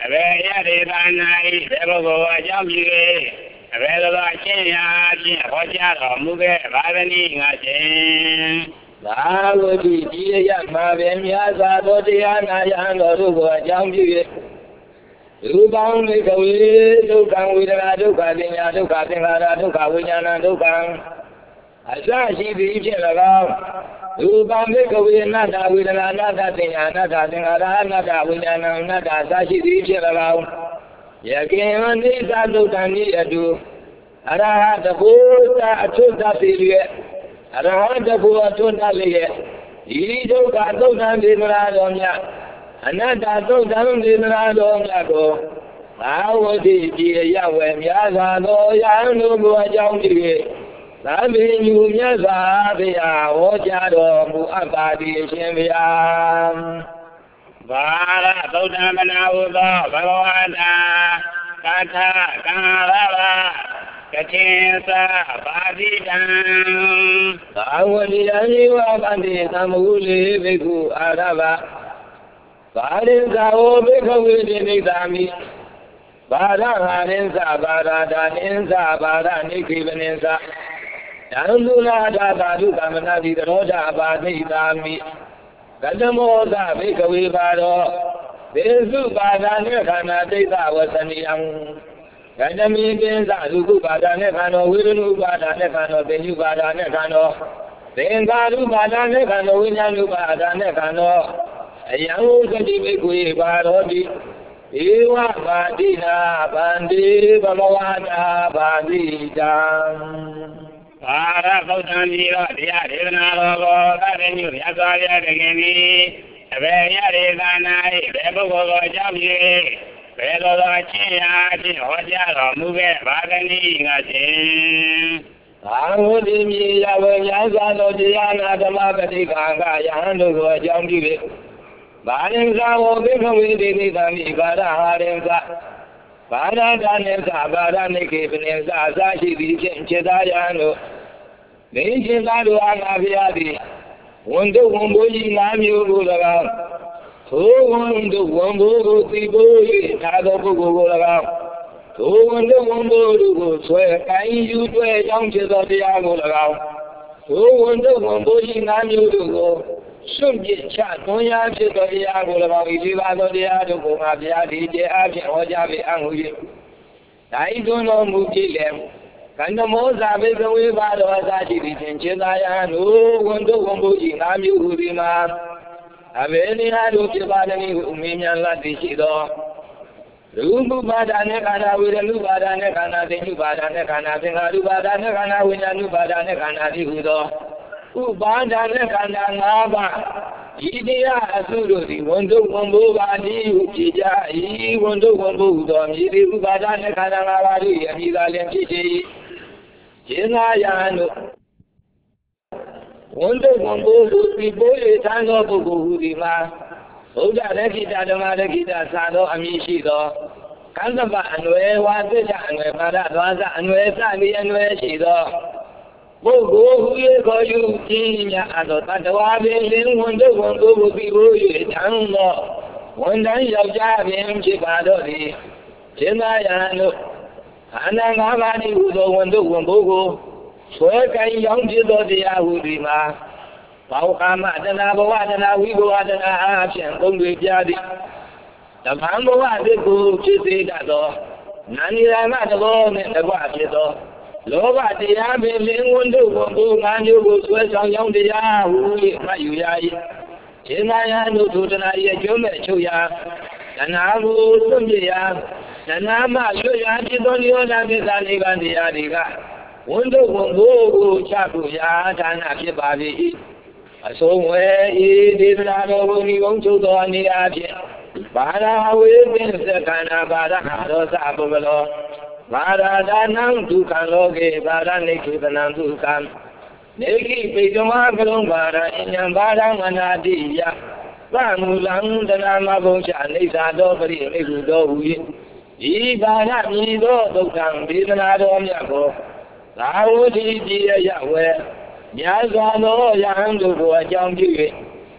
အဘယ်ရတဲ့သာနာ၏ဘယ်ပုဂ္ဂိုလ်အကြောင်းပြု၍အဘယ်လိုအချင်းရာဖြင့်ဟောကြားတော်မူခဲ့ပါသနည်းငါခြင်းသာဝတိဒီရမှာပင်မြတ်စွာသောတရားနာယံတော်တို့ကိုအကြောင်းပြု၍ရူပံမေကဝေဒုက္ခဝေဒနာဒုက္ခပညာဒုက္ခသင်္ခါရဒုက္ခဝိညာဏဒုက္ခအစရှိသည်ဖြင့်၎င်းရူပံမေကဝေအနတ္တဝေဒနာအနတ္တသင်ညာအနတ္တသင်္ခါရအနတ္တဝိညာဏအနတ္တအစရှိသည်ဖြင့်၎င်းယခင်အနိစ္စဒုက္ခနိအတုအရဟတဘုရားအထုတ္တပေရဲ့အရဟတဘုရားအထုတ္တလေရဲ့ဤဒုက္ခဒုက္ခဒေသနာတော်မြတ်အနတ္တသုတ်တံဒေသနာတော်မြတ်ကိုသာဝတိပြည်ရဝယ်များစွာသောယံတို့ကိုအကြောင်းပြု၍သာမင်ယူမြတ်စွာဘုရားဟောကြားတော်မူအပ်ပါသည်ရှင်ဘုရားဘာရသုတ်တံမနာဟုသောဘဂဝတာကာထကံရဘာကတိသဘာတိတံသာဝတိယံဇိဝပန္တိသမဟုလေဘိက္ခုအာရဘဘာရင်သာဝဘိက္ခဝေတိနိသာမိဘာရဟာရင်သဘာရတာနိသဘာရနိခိပနိသယံလူနာသာသာဓုကမနာတိရောဓဘာတိသာမိကတမောသဘိက္ခဝေဘာရောဒေစုဘာသာနိခန္ဓာဒိဋ္ဌဝသနိယံကတမိပင်သရူပဘာသာနိခန္ဓာဝေဒနုဘာသာနိခန္ဓာပင်ညုဘာသာနိခန္ဓာသင်္ခါရုဘာသာနိခန္ဓာဝိညာဏုဘာသာနိခန္ဓာအယံဥစ္စတိဘိက္ခွေဘာရောတိဧဝဘာတိနာဗန္တိဘဂဝတာဘာတိတံဘာရသုတ်တံဒီရောတရားဒေသနာတော်ကိုသတ္တညုမြတ်စွာဘုရားတခင်သည်အဘယ်ရတဲ့သာနာ၏ဘယ်ပုဂ္ဂိုလ်ကိုအကြောင်းပြုဘယ်လိုသောအချင်းရာအဖြစ်ဟောကြားတော်မူခဲ့ပါသနည်းငါခြင်းသာဝတိမြေရဝယ်များစွာသောတရားနာဓမ္မပဋိက္ခာကယဟန်တို့ကိုအကြောင်းပြု၍ဘာရင်သာဝဘိက္ခဝေတိနိသမိဘာရဟာရင်သာဘာရတာနိသဘာရနိခေပနိသအစရှိသည်ဖြင့်ခြေသားယဟန်တို့မင်းခြေသားတို့အားငါဖျားသည်ဝန်တို့ဝန်ဘိုးကြီးငါမျိုးကို၎င်းထိုဝန်တို့ဝန်ဘိုးကိုသိဖို့၍သာသောပုဂ္ဂိုလ်ကို၎င်းထိုဝန်တို့ဝန်ဘိုးတို့ကိုဆွဲကိုင်းယူတွဲကြောင်းဖြစ်သောတရားကို၎င်းထိုဝန်တို့ဝန်ဘိုးကြီးငါမျိုးတို့ကိုစွန့်ပစ်ချသွန်ရာဖြစ်သောတရားကို၎င်းဤဒီပါသောတရားတို့ကိုငါဘုရားဒီကျေအားဖြင့်ဟောကြားပေအံ့ဟု၍ဒါဤသွန်တော်မူဖြစ်လေကန္တမောဇာဘေကဝေဘာတော်အစရှိသည်ဖြင့်ခြေသာယံတို့ဝန်တို့ဝန်ဘုကြီးငါမျိုးဟူသည်မှာအဘယ်နေရာတို့ဖြစ်ပါသနည်းဟုအမင်းများလာသိရှိသောရူပဘာဒနဲ့ခန္ဓာဝေဒနုဘာဒနဲ့ခန္ဓာသင်္ညုဘာဒနဲ့ခန္ဓာသင်္ခါရုဘာဒနဲ့ခန္ဓာဝိညာဏုဘာဒနဲ့ခန္ဓာသည်ဟုသောဥပါဒနဲ့ခန္ဓာ၅ပါးဤတရားအစုတို့သည်ဝန်တို့ဝန်ဘိုးပါသည်ဟုဖြစ်ကြ၏ဝန်တို့ဝန်ဘိုးဟူသောမြည်သည်ဥပါဒနဲ့ခန္ဓာ၅ပါးတို့၏အမိသာလျင်ဖြစ်၏ခြေသာယံတို့ဝန်တို့ဝန်ဘိုးဟူသည်ဘိုး၏သံသောပုဂ္ဂိုလ်ဟူသည်မှာဘုရားလက်ခိတဓမ္မလက်ခိတသာသောအမည်ရှိသောကံသဗ္ဗအနွယ်ဝါသစ္စာအနွယ်ပါဒဒွါစအနွယ်စသည်အနွယ်ရှိသောပုဂ္ဂိုလ်ဟူ၍ခေါ်ယူခြင်းများအသောတတဝါပင်လင်းဝန်တို့ဝန်ကိုယ်ကိုပြီးဖို့၍တန်သောဝန်တန်းယောက်ျားပင်ဖြစ်ပါတော့သည်ခြေသာယံတို့ခန္ဓာ၅ပါးဤဟူသောဝန်တို့ဝန်ကိုယ်ကိုဆွဲကိုင်ရောင်းဖြစ်သောတရားဟူသည်မှာဘောဝကာမတဏဘဝတဏဝိဘဝတဏအားဖြင့်သုံးတွေပြသည်ဓမ္မဘဝသစ်ကိုဖြစ်စေတတ်သောနာနိရမသဘောနှင့်တကွဖြစ်သောလောဘတရားပင်လင်းဝန်တို့ဝန်ကိုငါမျိုးကိုဆွဲဆောင်ရောင်းတရားဟူ၍မှတ်ယူရ၏ခြေသာယံတို့ထိုတဏရဲ့ကျိုးမဲ့ချုပ်ရာတဏကိုသွန့်ပြရာတဏမှလွတ်ရာဖြစ်သောနိရောဓသစ္စာနိဗ္ဗာန်တရားတွေကဝန်တို့ဝန်ကိုကိုချဖို့ရာဌာနဖြစ်ပါ၏အဆုံးဝဲဤဒေသနာတော်ကိုဤဘုံချုပ်သောအနေအားဖြင့်ဘာသာဝေပင်စက္ခဏာဘာသာရောသပုဂ္ဂလောဘာရဒါနံဒုက္ခလောကေဘာရနိခေပနံဒုက္ခံနေခိပိတမကလုံးဘာရအညံဘာရမနာတိယသမူလံတနာမဘုံချအိဋ္ဌာတော်ပရိမိကုတော်ဟူ၏ဤဘာရမည်သောဒုက္ခံဒေသနာတော်မြတ်ကိုသာဝတိပြည်ရဝဲမြတ်စွာသောယဟန်တို့ကိုအကြောင်းပြု၍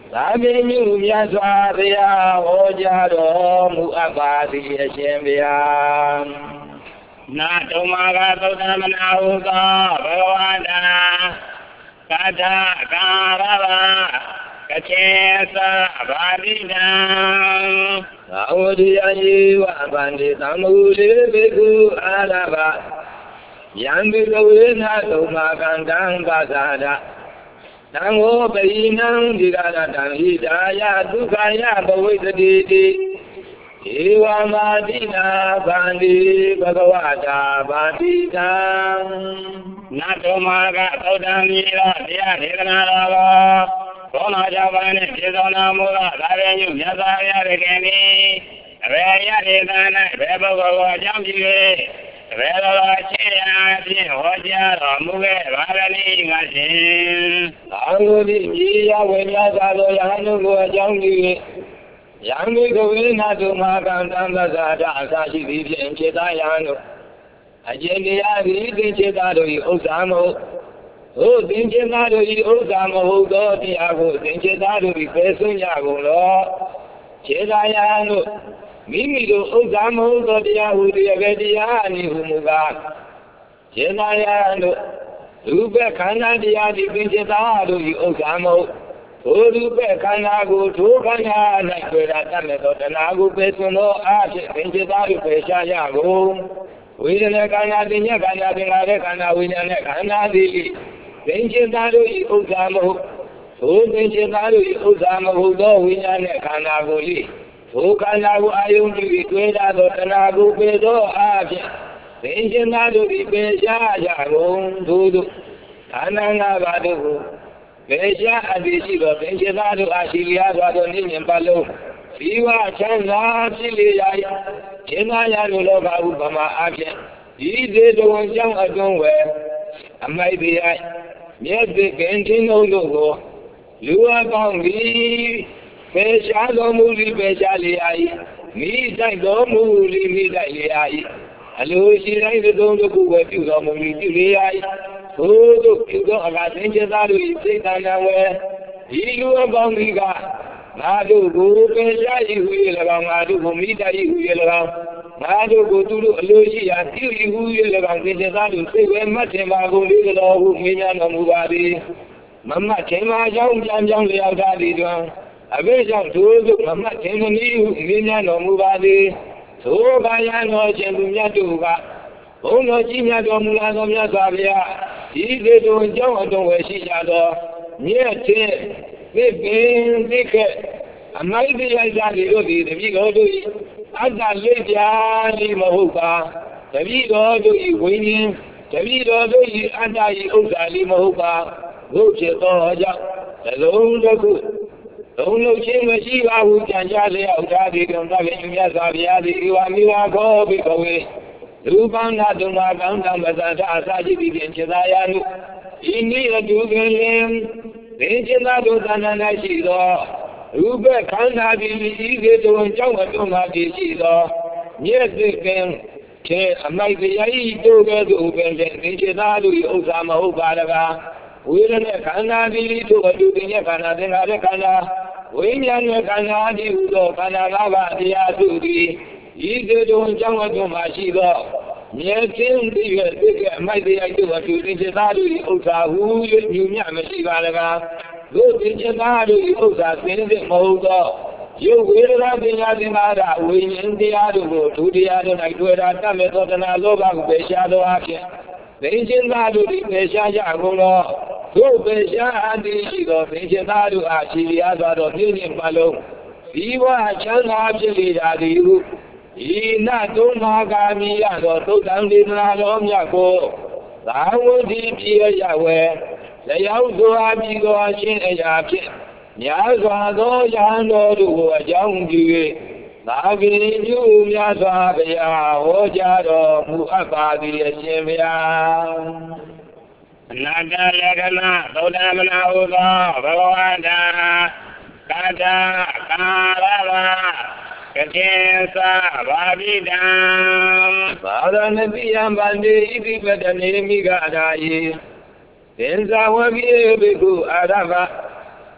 သာမင်းယူမြတ်စွာဘုရားဟောကြားတော်မူအပ်ပါသည်အရှင်ဘုရားနာတုမာကသုဒ္ဓမနာဟုသောဘဂဝါတာကာထာကာရဘာကချေသဘာတိတံသာဝတိယယေဝဗန္တိသံမုလေဘေကုအာရဘယံဘိကဝေနာတုမာကံတံပါဇာဒသံဃောပိနံဒီကာရတံဟိတာယဒုက္ခယဘဝိတတိတိဧဝမာတိနာဗန္တိဘဂဝတာဘာတိတံနာတောမာကသုဒ္ဓံမြေသောတရားဒေသနာတော်ကိုဘောနာကြပါနှင့်ပြေသောနာမူသောသာဝေညုမြတ်စွာဘုရားသခင်သည်အဘယ်ရဒေသ၌ဘယ်ပုဂ္ဂိုလ်ကိုအကြောင်းပြု၍ဘယ်လိုအခြေရာဖြင့်ဟောကြားတော်မူခဲ့ပါသနည်းငါရှင်သာဝတိမြေယဝေမြတ်စွာသောယဟန်တို့ကိုအကြောင်းပြု၍ယံမိကဝေနာတုမာကံတံသဇာတအစာရှိသည်ဖြင့်ခြေသားယဟန်တို့အကျဉ်တရားသည်သင်္ခြေသားတို့၏ဥစ္စာမဟုတ်ဟုတ်သင်္ခြေသားတို့၏ဥစ္စာမဟုတ်သောတရားကိုသင်္ခြေသားတို့၏ပယ်ဆွင့်ကြကုန်လောခြေသားယဟန်တို့မိမိတို့ဥစ္စာမဟုတ်သောတရားဟုတည်းပဲတရားအနည်းဟုမူကားခြေသားယဟန်တို့ရူပခန္ဓာတရားသည်သင်္ခြေသားတို့၏ဥစ္စာမဟုတ်ဘုရူပခန္ဓာကိုထိုခန္ဓာ၌တွေ့တာတတ်မဲ့သောတဏှာကိုပယ်စွန်သောအားဖြင့်သင်္ခြေသားတို့ပယ်ရှားရကုန်ဝိညာဉ်ခန္ဓာသင်ညက်ခန္ဓာသင်္ခါရခန္ဓာဝိညာဉ်နဲ့ခန္ဓာသည်သင်္ခြေသားတို့၏ဥစ္စာမဟုတ်ထိုသင်္ခြေသားတို့၏ဥစ္စာမဟုတ်သောဝိညာဉ်နဲ့ခန္ဓာကိုလေထိုခန္ဓာကိုအာယုန်ပြု၍တွေ့တာသောတဏှာကိုပယ်သောအားဖြင့်သင်္ခြေသားတို့၏ပယ်ရှားရကုန်သို့သောခန္ဓာငါးပါးတို့ကိုပေရှားအတ္တိရှိသောသင်္ခြေသားတို့အားရှိလျားစွာသောနိမြင်ပတ်လုံးဒီဝချမ်းသာဖြစ်လေရာ၏ခြေသားရတို့လောကဥပမာအဖြစ်ဒီသေးတဝန်ကြောင့်အတွန်းဝယ်အမိုက်တရားမြတ်သခင်ထင်းတို့ကိုလူအပေါင်းသည်ပေရှားတော်မူသည်ပေရှားလေရာ၏မိတိုက်တော်မူသည်မိတိုက်လေရာ၏အလိုရှိတိုင်းသုံးတို့ကိုပဲပြုတော်မူသည်ပြုလေရာ၏ဘုတို့ပြုသောအကာသင်္ခြေသားတို့၏စိတ်တန်တန်ဝယ်ဒီလူအပေါင်းသည်ကငါတို့ကိုပေရှား၏ဟူ၍၎င်းငါတို့ကိုမိတိုက်၏ဟူ၍၎င်းငါတို့ကိုသူတို့အလိုရှိရာပြု၏ဟူ၍၎င်းသင်္ခြေသားတို့စိတ်ဝဲမှတ်တင်ပါကုန်လေတော်ဟုမြင်များတော်မူပါသည်မမှတ်တင်ပါကြောင်းပြန်ကြောင်းလျောက်ထားသည်တွင်အဘိကြောင့်တို့တို့မမှတ်တင်မနည်းဟုမြင်များတော်မူပါသည်သို့ဘာယံတော်ရှင်သူမြတ်တို့ကဘုန်းတော်ကြီးမြတ်တော်မူလာသောမြတ်စွာဘုရားဒီသေတော်အကြောင်းအတော်ဝယ်ရှိကြသောမြတ်ခြင်းသိပင်သိခဲ့အမိုက်တရားကြလေတို့သည်တပည့်တော်တို့၏အတ္တလေးပြားသည်မဟုတ်ပါတပည့်တော်တို့၏ဝိညာဉ်တပည့်တော်တို့၏အတ္တ၏ဥစ္စာလေးမဟုတ်ပါဘုဖြစ်သောကြောင့်သလုံးတစ်ခုလုံးလုံးချင်းမရှိပါဘူးကြံကြလျက်ဥဒါဒီကံသဗ္ဗညမြတ်စွာဘုရားသည်ဧဝမိဝါခောဘိကဝေရူပံနာတုမာကံတံပဇာတအစာရှိသည်ဖြင့်ခြေသာယာနုဤနည်းအတူကလင်သင်္ခြေသာတို့သဏ္ဍာန်၌ရှိသောရူပခန္ဓာသည်ဤစေတဝန်ကြောင့်အတွန်းမှာတည်ရှိသောမြတ်သခင်ကျေအမိုက်တရားဤတို့ကဲ့သို့ပင်သင်္ခြေသာတို့၏ဥစ္စာမဟုတ်ပါတကားဝိရณะခန္ဓာသည်တို့အတူတင်ရခန္ဓာသင်္ခါရခန္ဓာဝိညာဉ်ရဲ့ခန္ဓာသည်ဟူသောခန္ဓာ၅ပါးတရားစုသည်ဤစေတဝန်ကြောင့်အတွန်းမှာရှိသောမြဲခြင်းသည်ရဲ့သိကအမိုက်တရားတို့အတူသင်္ခြေသားတို့၏ဥစ္စာဟု၍ညူမြမရှိပါလကားတို့သင်္ခြေသားတို့၏ဥစ္စာသင်စစ်မဟုတ်သောယုတ်ဝေဒနာပညာသင်္ခါရဝိညာဉ်တရားတို့ကိုဒုတိယတို့၌တွေ့တာတတ်မဲ့သောတဏှာလောဘကိုပယ်ရှားသောအဖြစ်သင်္ခြေသားတို့၏ပယ်ရှားကြကုန်သောတို့ပယ်ရှားအပ်သည်ရှိသောသင်္ခြေသားတို့အားရှိလျားစွာသောပြည့်စုံပါလုံးဒီဝချမ်းသာဖြစ်လေကြသည်ဟုဤနတုံမာဂာမိယသောသုတ္တံဒေသနာတော်မြတ်ကိုသာဝတိပြေရဝဲလျောက်စွာပြီးသောအရှင်အရာဖြင့်များစွာသောယဟန်တော်တို့ကိုအကြောင်းပြု၍သာဂိပြုများစွာဘုရားဟောကြားတော်မူအပ်ပါသည်အရှင်ဘုရားအနာတလက္ခဏာသုဒ္ဓမနာဟုသောဘဂဝါတာကာထာကာရဘာကတိသဘာဝိတံသာရဏတိယံဗန္တိဣတိပတနေမိဂအာယေသင်္ဇာဝပိယေဘိက္ခုအာရဘ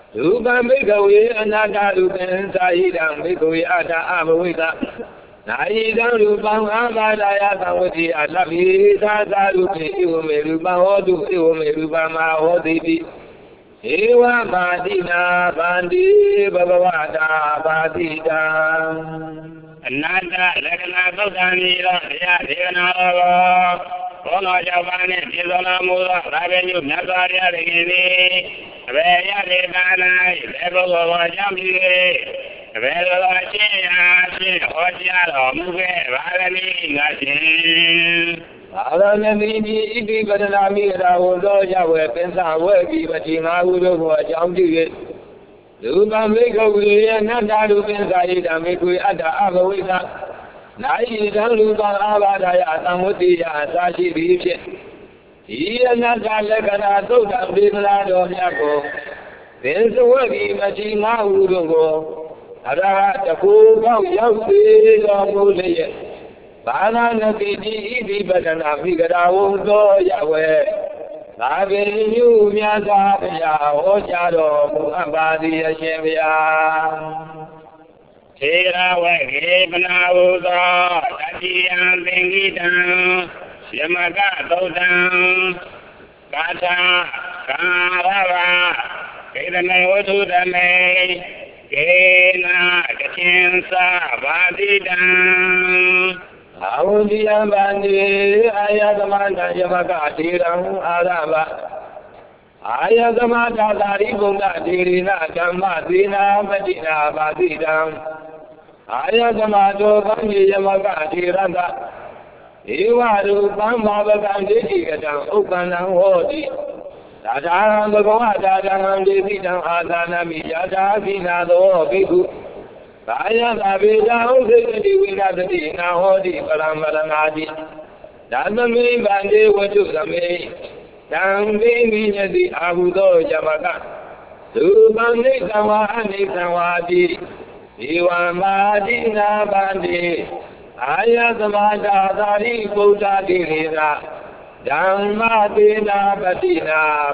Rūpa Bhikkhave Anatta Rūpam Sahidam Bhikkhave Atta Abhavita Nahidam Rūpam Abhadaya Samvati Attabhita Sarupi Ivame Rūpam Hotu Ivame Rūpam Ahotiti Eva Madina Bandi Bhagavata Badita Anatta Lakana Bhagavani Raya Devanava Ono Javane Tizona Mula Ravenyu Nagarya Regini Veya Devana Vebhagava Jambi Vebhagava Chiyasi Hotyaro Muve Vagani Gasin Alanamini Ibi Badanami Ravodo Yahweh Pensa Webi Batima Udo Jambi Rupa Bhikkhave Anatta Rūpam Sahidam Bhikkhave Atta Abhavita Nahidam Rūpam Abhadaya Samvati Sarupi Iyanatta Lakana Sutta Bhimala Nyako Vinsawati Matima Udungo Arahata Kupa Yauti Lamulaya Bananapiti Ibi Badana Vigadavudo Yahweh Savinyu Myasabhya Ojaro Muhammadiya Shemya Tera Vahebana Uda Tatiyan Bengitan Yamaka Dodam Kata Karava Kedame Ududame Kena Kachinsa Vadidam Audiyam Bandi Ayagamanta Yamaka Tiram Arava Ayagamata Daribunda Dirina Kammadina Madina Vadidam Ayagamato Bandi Yamaka Tiranda Iwaru Bambabam Dedikam Upanam Hodi Tadam Bhagavata Dhanam Devidam Adana Miyata Vinado Bhikkhu Kaya Abhida Usekati Vinadati Nahodi Parambaranadi Dhammi Bande Vajudame Dhammi Minyati Abudo Jamaka Subham Nisawa Anisawadi Iwamadina Bande Ayagamata Dari Buddha Dirina Dhammadina Badina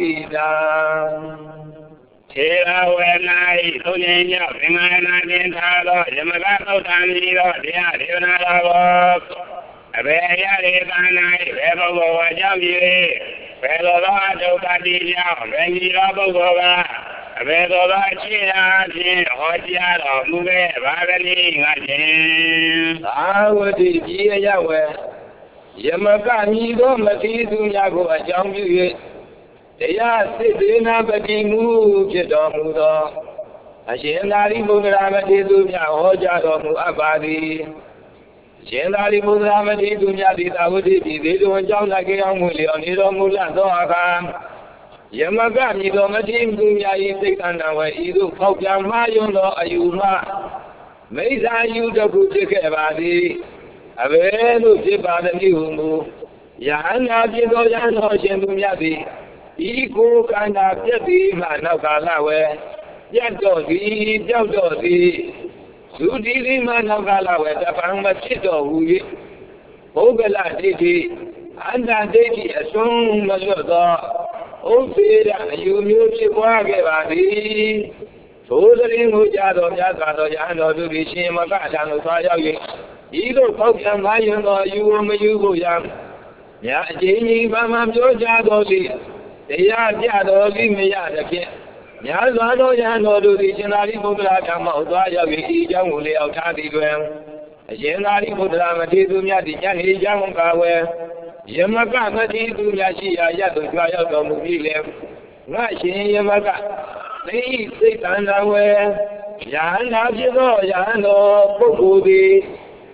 Badina Tera Venai Sunyanya Vimana Dintalo Yamaka Taniro Dia Divanalo Aveya Devanai Vebhagava Jambi Vedova Dokadija Vengira Bhagava Vedova Chiyasi Hotyaro Muve Vagani Gasin Avati Jiya Yahweh Yamaka Nido Mati Dunyago Jambi Deya Siddhina Badimu Chidamuda Ashendari Mudramati Dunya Hojaro Abadi Ashendari Mudramati Dunya Ditavudi Didu Jamlaki Amuli Onido Mulando Akam Yamaka Nido Matim Dunya Itikanawa Idu Pokam Mayuno Ayuma Mesa Yuda Kutikabadi Avenu Chibadani Humu Yana Jido Yano Shendumyadi Iko Kanda Piati Manakalawe Yadodi Jododi Sudiri Manakalawe Tapanga Chito Hui Ogala Diti Anda Diti Asung Masoda Opera Yumuchi Wagevadi Sodari Mujado Yagado Yano Dubishi Makatano Sayawi Ido Pokam Mayuno Yumu Yuguyam Yajini Bamam Jojadodi Deya Jadoli Miyadaki Yazano Yano Dictionary Mudra Kama Yavi Jamuli Altadi Gwen Yenari Mudra Matidu Yadi Jamunkawe Yamaka Matidu Yashia Yadu Gaya Mugilem Rashi Yamaka Nei Sitanawe Yana Jido Yano Pukudi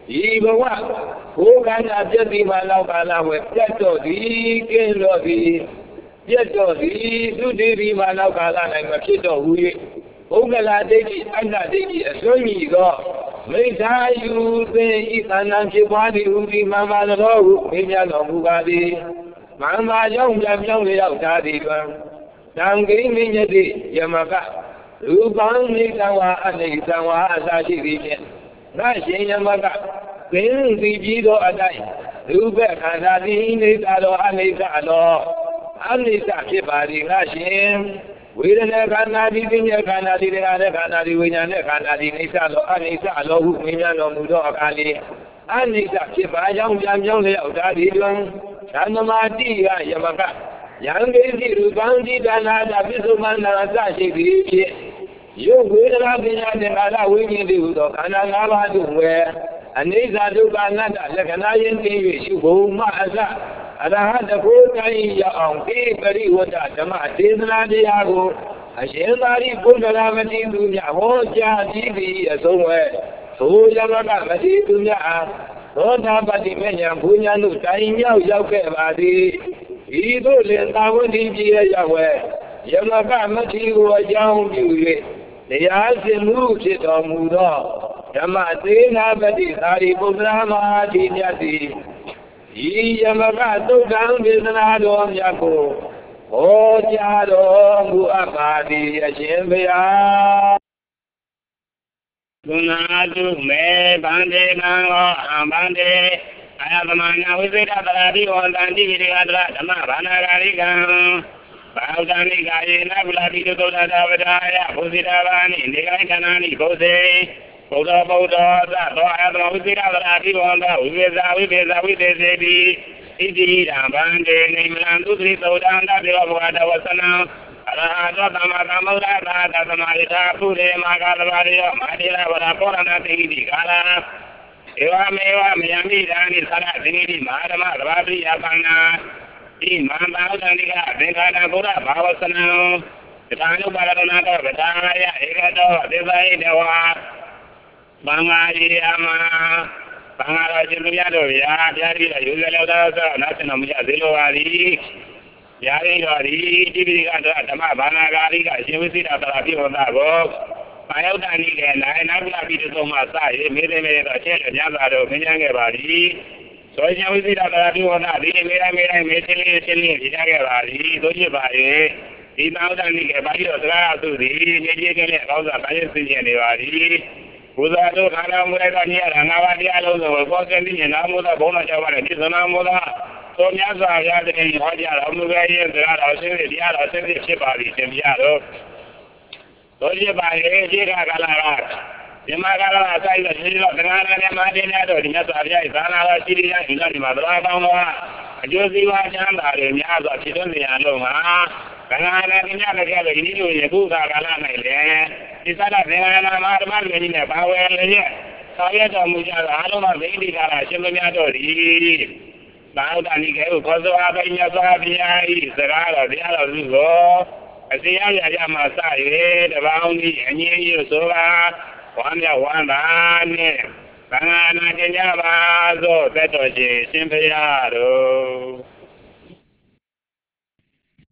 Ibawa Ugana Jadi Malakala with Jato Di Kelodi Yadodi, Sudiri Manakala and Makito Hui, Ogala Deki, Anda Deki, Somi Go, Meta you say Isananchibadi Udi Mama Logu, Minyano Mugadi, Mama Young Yam Young Yautadi, Tangi Minyadi, Yamaka, Uban Nikawa and Nisawa Asashi region, Rashi Yamaka, Then Vigido Adai, Ubek Adadi Nikado Anikado. Anita Kibari Hashim, ဝေဒနာခန္ဓာဒီပညာခန္ဓာဒီတရားနဲ့ခန္ဓာဒီဝိညာဉ်နဲ့ခန္ဓာဒီအိဋ္ဌလောအနိစ္စလောဟုမြင်များတော်မူသောအခါလေးအနိစ္စဖြစ်ပါကြောင်းပြန်ပြောင်းလျောက်တာဒီတွင်သံသမာတိကယမကယံကိတိရူပံတိဒါနာတာပိစုမန္နာအစရှိသည်ဖြစ်ယုတ်ဝေဒနာပညာသင်္ခါရဝိညာဉ်တိဟုသောခန္ဓာ၅ပါးတို့ဝယ်အနိစ္စဒုက္ခအနတ္တလက္ခဏာယဉ်သိ၍ရှုဖို့မှအစအရဟတကိုယ်တိုင်ရအောင်ဒီပရိဝတ္တဓမ္မဒေသနာတရားကိုအရှင်သာရိပုတ္တရာမတိသူများဟောကြားပြီးသည်အဆုံးဝဲသို့ယမကမတိသူများအားသောတာပတိမေညာဘုညာတို့တိုင်မြောက်ရောက်ခဲ့ပါသည်ဤသို့လင်သာဝတိပြည်ရောက်ဝဲယမကမတိကိုအကြောင်းပြု၍တရားစင်မှုဖြစ်တော်မူသောဓမ္မသေနာပတိသာရိပုတ္တရာမဟာတိမြတ်သည်ဤယမကသုတ်တံဒေသနာတော်မြတ်ကိုဟောကြားတော်မူအပ်ပါသည်အရှင်ဘုရားကုဏတုမေဗန္ဒေနံဟောအံဗန္ဒေအာယသမနာဝိသေတပရာတိဟောတံတိဝိရိယတရဓမ္မဘာနာဂာရိကံဘာဝတံနိကာယေနဗုလာတိသုတ္တတာဝဒါယဘုဇိတာဘာနိနေကိုင်ခန္ဓာနိဘုဇေဘုဒ္ဓဗုဒ္ဓသသောအာယသမဝိသေတပရာတိဟောတဝိဝေဇာဝိသေဇာဝိသေစေတိဣတိရံဗန္ဒေနိမလံသုတိသုတ္တံတတိဝဘဝတဝဆနံအရဟတောသမ္မာသမ္ဗုဒ္ဓသာသသမယထာပုရိမာဂလဘာရိယမာတိရဝရပောရဏတိတိကာလဧဝမေဝမယံမိဒာနိသရတိတိမဟာဓမ္မသဘာပိယပန္နာဤမန္တာဥဒ္ဒနိကသင်္ခါရဘုရားဘာဝဆနံတထာနုပါရဏတောဗတာယဧကတောသေဇိတဝါဘင်္ဂါရီယမဘင်္ဂါတော်ရှင်သူများတို့ဗျာဘုရားကြီးရုပ်ရလောက်သောဆိုနောက်ဆင်တော်မူကြသေးလိုပါသည်ယာရိတော်ဒီတိပိကတော့ဓမ္မဘာနာဂာရိကအရှင်ဝိသိတာတာပြိဝန္တာကိုဘာယုတ်တဏိကေနိုင်နာကုလပိတ္တုမှာစရမေသေမေတော့အချက်အများစွာတို့မြင်ကြခဲ့ပါသည်ဆိုရှင်ဝိသိတာတာပြိဝန္တာဒီမေတိုင်းမေတိုင်းမေသင်းလေးသင်းလေးပြကြခဲ့ပါသည်တို့ဖြစ်ပါရဲ့ဒီသာဝတ္တဏိကေဘာကြီးတော့စကားသူသည်ညည်ကြီးကလေးအောက်စားဘာကြီးသိကျင်နေပါသည်ဘုရားတို့ခန္ဓာမူလိုက်တော့ညရငါးပါးတရားလုံးစုံကိုကောကင်းပြီးနာမောသောဘုံတော်ကြောင့်ပါလေဒီသနာမောသောသောမြတ်စွာဘုရားတည်းဟောကြားတော်မူခဲ့ရဲ့တရားတော်ဆင်းရဲတရားတော်ဆင်းရဲဖြစ်ပါသည်ရှင်ဘုရားတို့တို့ဖြစ်ပါရဲ့ခြေကကာလကဒီမှာကာလအဆိုင်တော့ရှိတော့သံဃာနဲ့မာတိနဲ့တို့ဒီမြတ်စွာဘုရား၏သာနာတော်ရှိရရင်ဒီမှာသရကောင်းသောအကျိုးစီးပွားချမ်းသာတွေများစွာဖြစ်သွင်းနေရလို့မှာသံဃာနဲ့ဒီမြတ်လည်းကြလို့ဒီလိုရခုကာလ၌လည်းဒီသရသင်္ဃာနာမဓမ္မတွေကြီးနဲ့ပါဝယ်လည်းရဲ့ဆောင်ရွက်တော်မူကြသောအားလုံးသောဗိဓိကာလရှင်ဘုရားတို့သည်သာဝတ္တဏိကေကိုခေါ်ဆိုအားပေးမြတ်စွာဘုရား၏စကားတော်တရားတော်စုကိုအစီအရရမှစ၍တပေါင်းကြီးအငြင်းရဆိုပါဝမ်းမြောက်ဝမ်းသာနှင့်သံဃာနာကျင့်ကြပါသောသက်တော်ရှင်ရှင်ဘုရားတို့